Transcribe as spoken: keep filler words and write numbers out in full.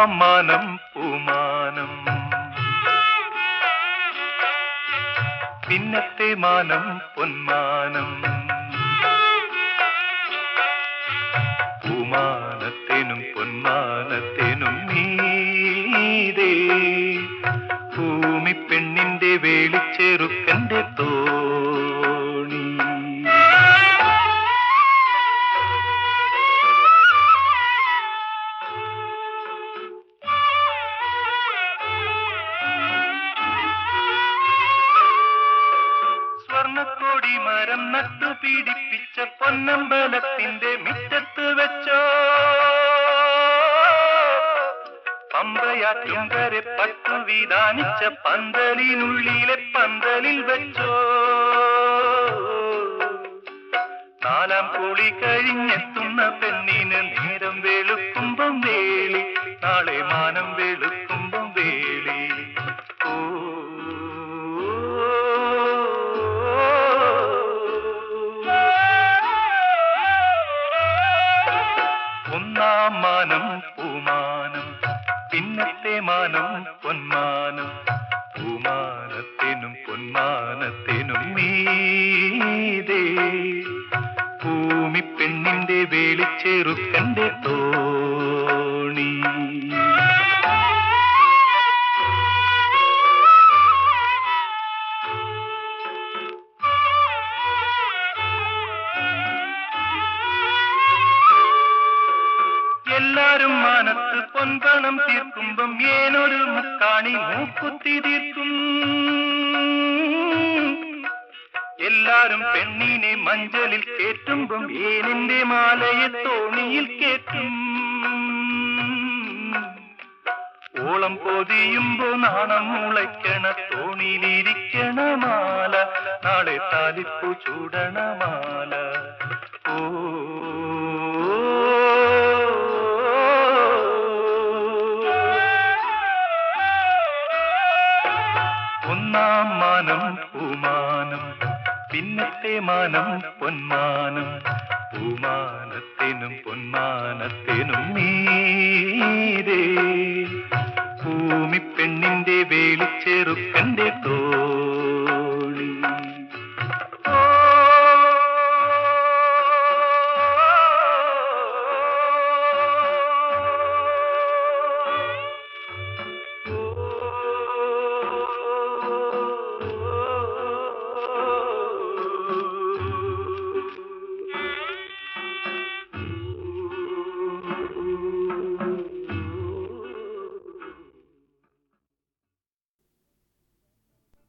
ഒന്നാം മാനം പൂമാനം, പിന്നത്തെ മാനം പൊന്മാനം. പൂമാനത്തിനും പൊന്മാനത്തിനും മീതെ ഭൂമി പെണ്ണിന്റെ വേളിച്ചെറുക്കന്റെ തോണി. സ്വർണ്ണക്കോടി മരം നട്ടു പീഡിപ്പിച്ച പൊന്നമ്പലത്തിന്റെ മിറ്റത്ത് വെച്ചോ, പമ്പയാറ്റുംകരെ പട്ടു വിധാനിച്ച പന്തലിനുള്ളിലെ പന്തലിൽ വെച്ചോ. നാലാം കൂളി കഴിഞ്ഞെത്തുന്ന പെണ്ണിന് നേരം വെളുക്കുമ്പം വേളി, നാളെ മാനം വെളുക്കുമ്പം വേളി. ഓ ഒന്നാം മാനം പൂമാനം, പിന്നത്തെ മാനം പൊന്മാനം. പൂമാനത്തിനും പൊന്മാനത്തിനും മീതെ ഭൂമി പെണ്ണിന്റെ വേളിച്ചെറുക്കന്റെ തോണി. എല്ലാരും മാനത്ത് പൊൻപണം തീർക്കുമ്പം ഏനൊരു മുക്കാണി മൂക്കുത്തി തീർക്കും. എല്ലാരും പെണ്ണിനെ മഞ്ചലിൽ കേറ്റുമ്പം ഏനിന്റെ മാലയെ തോണിയിൽ കേറ്റും. ഓളം പൊതിയുമ്പോ നാണം മുളയ്ക്കണ തോണിയിലിരിക്കണ മാല, നാളെ താലിപ്പു ചൂടണ മാല. ഓ ഒന്നാം മാനം പൂമാനം, പിന്നത്തെ മാനം പൊന്മാനം. പൂമാനത്തിനും പൊന്മാനത്തിനും മീതെ ഭൂമി പെണ്ണിന്റെ വേളി